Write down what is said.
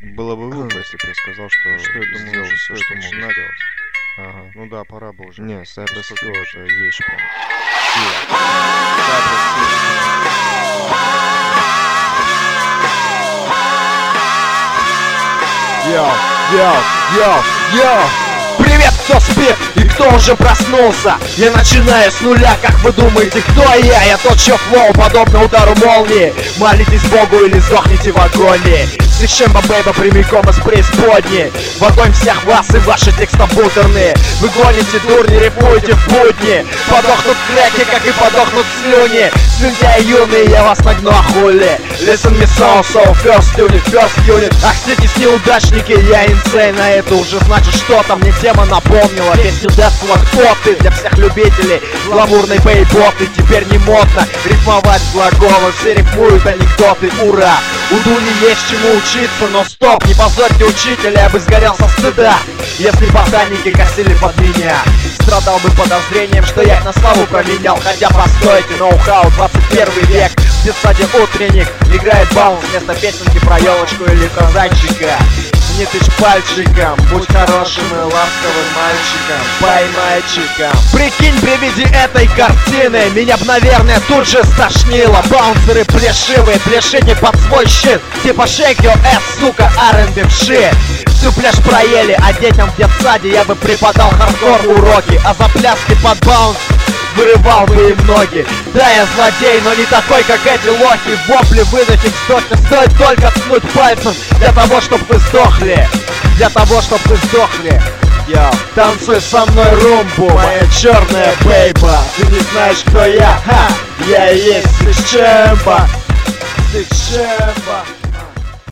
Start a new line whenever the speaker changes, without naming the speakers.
Было бы глупо, если бы я сказал, что
Я думаю,
сделал
уже
все,
стоит
что мог
начинать.
сделать.
Ага.
Ну да, пора бы уже.
Не, Cypress
Поскольку
Hill это вещь прям.
Йоу! Привет, кто спит и кто уже проснулся? Я начинаю с нуля, как вы думаете, кто я? Я тот, чье флоу подобно удару молнии. Молитесь Богу или сдохните в агонии. Сишемба бейба прямиком из преисподней. В огонь всех вас и ваши текстопутерные. Вы гоните дурни, рифуете в будни. Подохнут кляки, как и подохнут слюни. Слюнтяи юные, я вас нагну, а хули? Listen me so, first unit. Ах, сидитесь, неудачники, я инсейн. А это уже значит что-то, мне тема напомнила песню Децла. Кто ты? Для всех любителей гламурной бейботы. Теперь не модно рифмовать глаголы. Все рифмуют анекдоты, ура! У Дуни есть чему учиться, но стоп, не позорьте учителя, я бы сгорел со стыда, если ботаники косили под меня. Страдал бы подозрением, что я их на славу променял. Хотя постойте, ноу-хау, 21 век. В детсаде утренник играет баунс вместо песенки про елочку или казачика. Не тычь пальчиком, будь хорошим и ласковым мальчиком, поймальчиком. Прикинь, при виде этой картины меня б, наверное, тут же стошнило. Баунсеры плешивые, плешите под свой щит. Типа shake your ass, сука, R&B вши. Всю пляж проели, а детям в детсаде я бы преподал хардкор уроки. А за пляски под баунс вырывал бы им ноги. Да, я злодей, но не такой, как эти лохи. Вопли выдать их стоит только ткнуть пальцем. Для того, чтоб вы сдохли. Для того, чтоб вы сдохли. Йоу, танцуй со мной румбу, моя черная бейба. Ты не знаешь, кто я? Ха! Я и есть Сишемба.